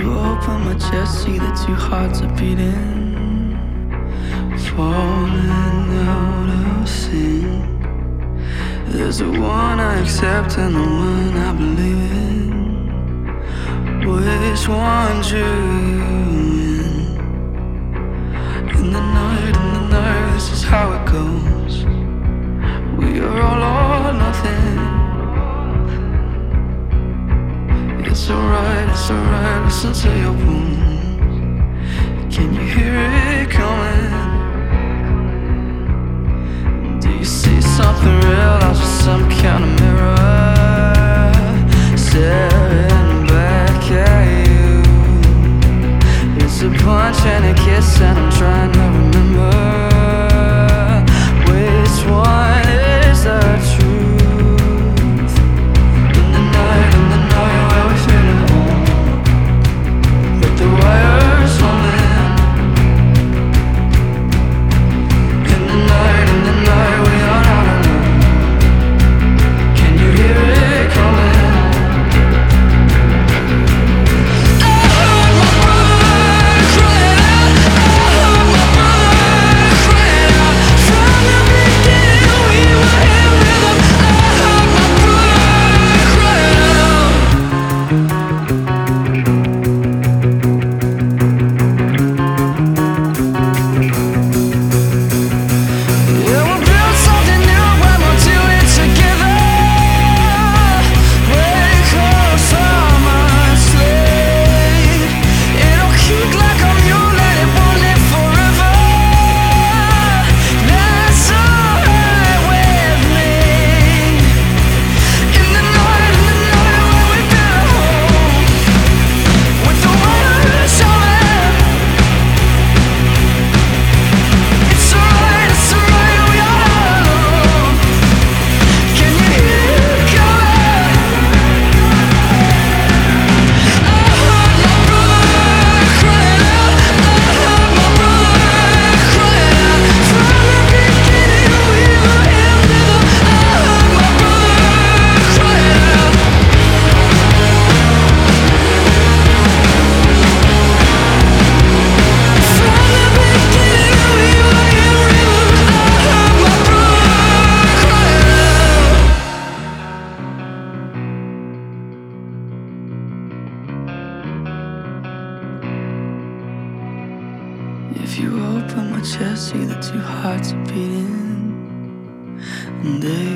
open my chest, see the two hearts are beating, falling out of sync. There's the one I accept and the one I believe in. Which one drew you in the night, this is how it goes. We are all or nothing. It's alright, listen to your wounds. Can you hear it coming? Do you see something real out of some kind of mirror staring back at you? It's a punch and a kiss and I'm trying to remember which one is the truth. In the night where we feel at home, with the wires humming. In the night we are not alone. Can you hear it coming? I heard my brother crying out. I heard my brother crying out. From the beginning we were in rhythm. I heard my brother crying out. Yeah, we'll build something new and we'll do it together. Break us from our slave. It'll kick like a mule and it won't live forever. That's alright with me. In the night when we've been at home, with the wires humming. It's alright, we are not alone. Can you hear it coming? I heard my brother crying out. I heard my brother crying out. From the beginning we were in rhythm. I heard my brother crying out. From the beginning we were in rhythm. I heard my brother crying out. If you open my chest, see the two hearts are beating, and they